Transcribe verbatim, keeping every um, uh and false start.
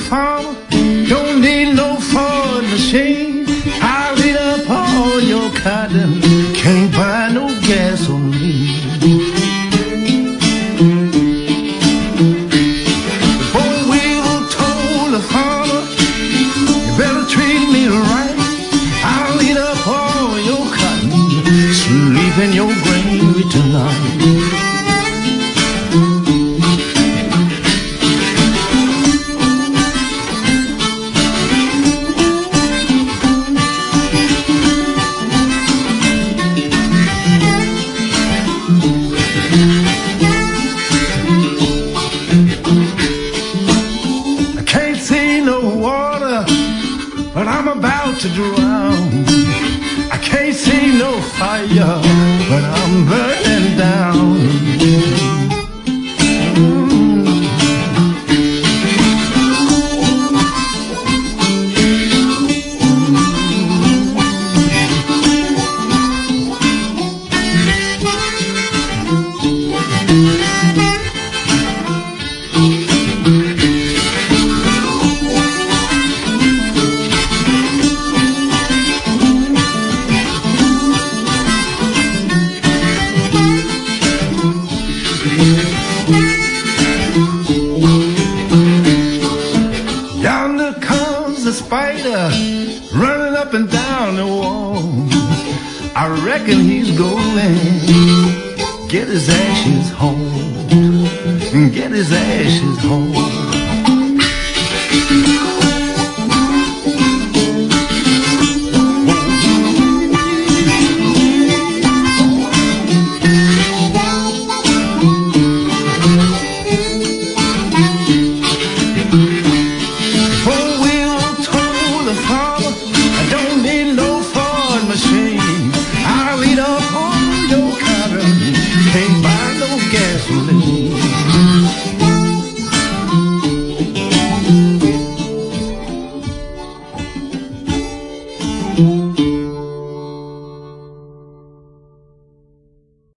farmer, don't need no Ford machine. I'll eat up all your cotton, can't buy no gasoline. The four-wheel told the farmer, you better treat me right. I'll eat up all your cotton, sleep in your grave tonight. But I'm about to drown. I can't see no fire, but I'm burning down. Yonder comes the spider running up and down the wall. I reckon he's going get his ashes home, get his ashes home. I'll eat up all your cotton, can't buy no gasoline.